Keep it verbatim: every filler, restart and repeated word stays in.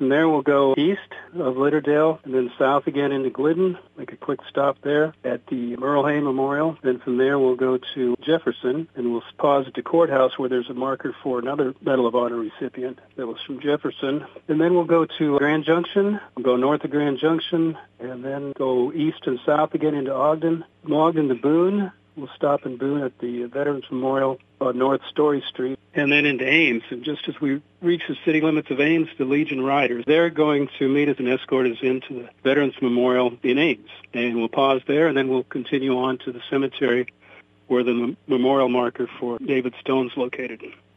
from there, we'll go east of Litterdale and then south again into Glidden, make a quick stop there at the Merle Hay Memorial. Then from there, we'll go to Jefferson, and we'll pause at the courthouse where there's a marker for another Medal of Honor recipient that was from Jefferson. And then we'll go to Grand Junction, we'll go north of Grand Junction, and then go east and south again into Ogden. From Ogden to Boone, we'll stop in Boone at the Veterans Memorial on North Story Street, and then into Ames. And just as we reach the city limits of Ames, the Legion Riders, they're going to meet us and escort us into the Veterans Memorial in Ames. And we'll pause there, and then we'll continue on to the cemetery where the memorial marker for David Stone's located.